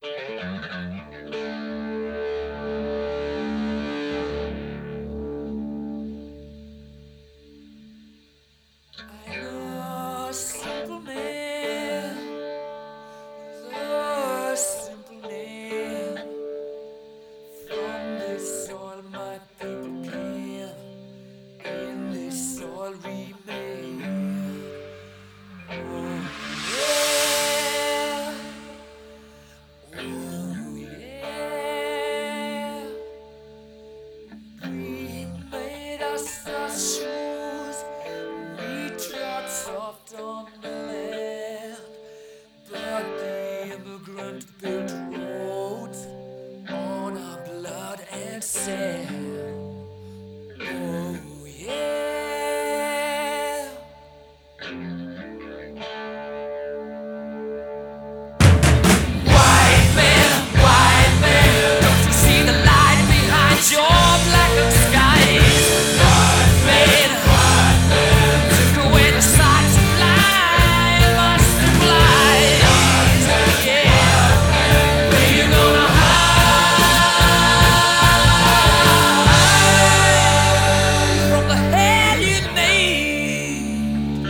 A simple man, a simple man. From this soil my people came, in this soil remain. Oh yeah, oh yeah. We made us our shoes, we trod soft on the land, but the immigrant built roads on our blood and sand. Oh yeah. White man, don't you see the light behind your blackened skies? White man, took away the sight to blind must supply. Yeah, where you gonna hide from the hell you made?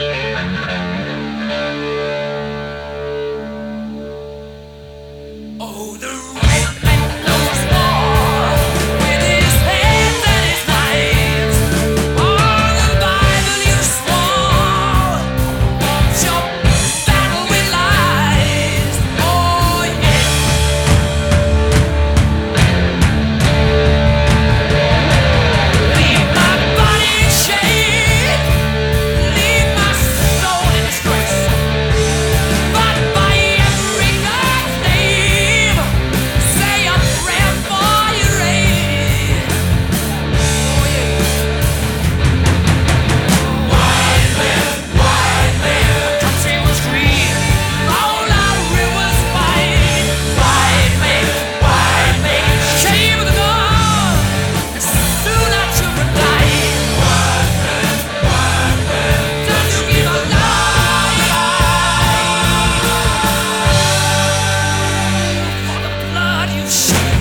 Oh, the red man knows more with his hands and his knives. Oh, the Bible you swore, your battle with lies. Oh, yeah. Leave my body in shame, leave my soul in disgrace. But by every God's name, say a prayer for your race. Oh yeah. White man, country was green, all our rivers white. White man, shame of the dawn, and soon our children die. Don't you give a lie for the blood you shed.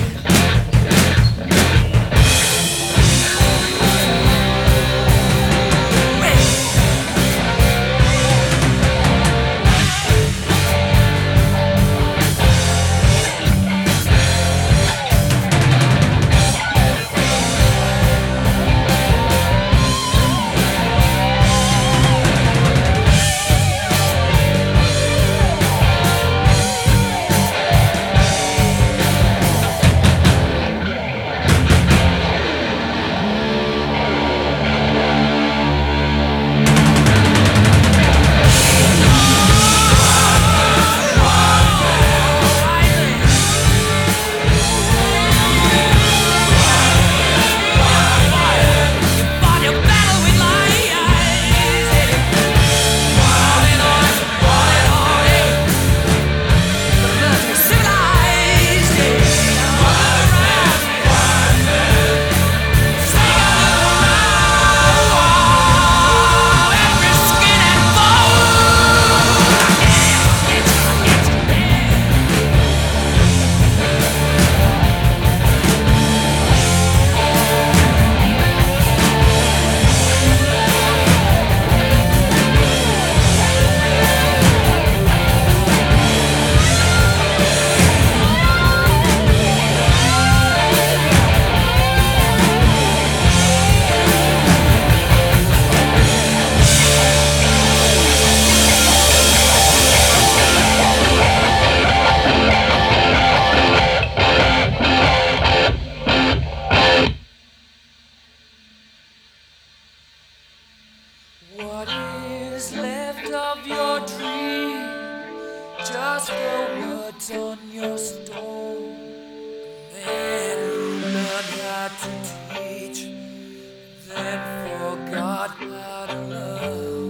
Fought your battle with lies. What is left of your dream? Just the words on your stone. Then who learned how to teach, then forgot how to love.